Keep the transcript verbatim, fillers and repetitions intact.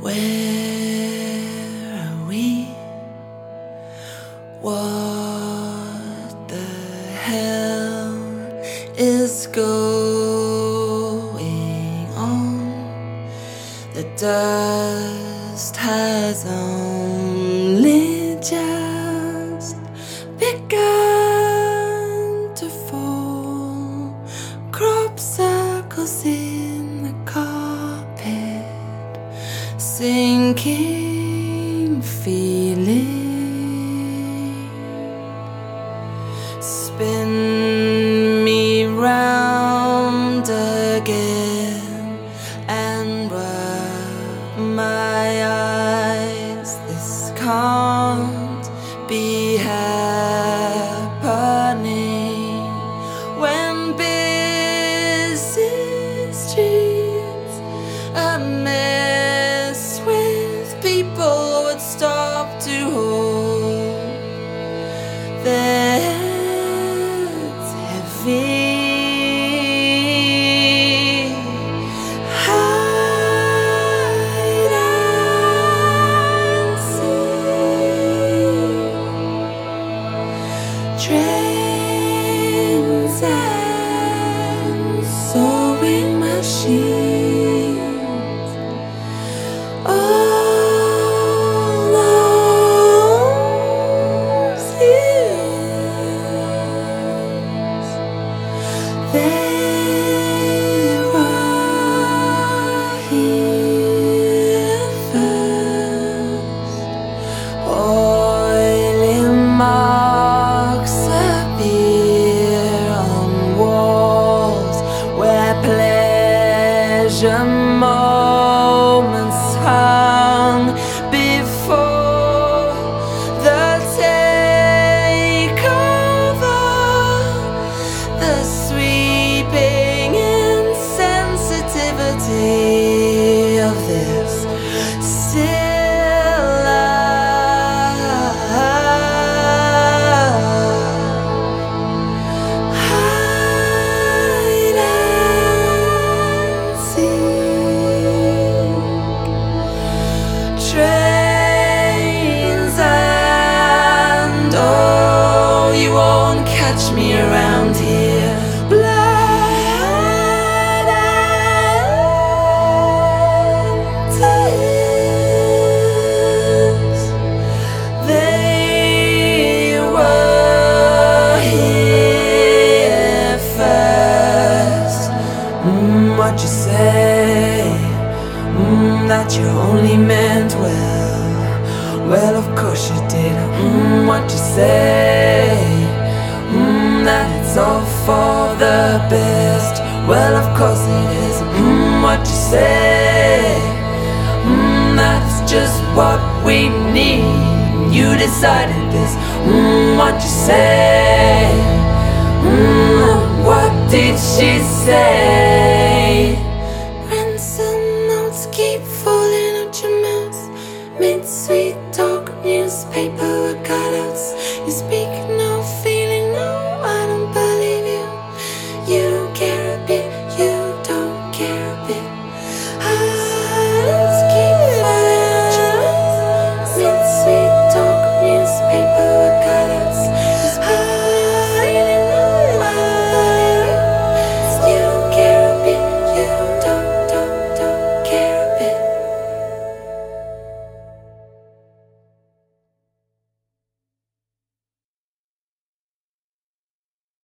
Where are we? What the hell is going on? The dust has only just begun to fall. Crop circles in the carpet, sinking feeling. Spin me round again and rub my eyes. This can't be happening when busy streets are mess with people would stop to hold their heads heavy. Hide and seek, trains and sewing machines, all those years they were here first. Oily marks appear on walls where pleasure moments hung before the takeover. The sweeping insensitivity of this still life. Hide and seek, trains and oh, you won't catch me around here. Blood and tears, they were here first. Mm, what you say? Mm, that you only meant well. Well, of course you did. Mm, what you say? Mm, that it's all for the best. Well, of course it is. Mm, what you say? Mm, that's just what we need. You decided this. Mm, what you say? Mm, what did she say?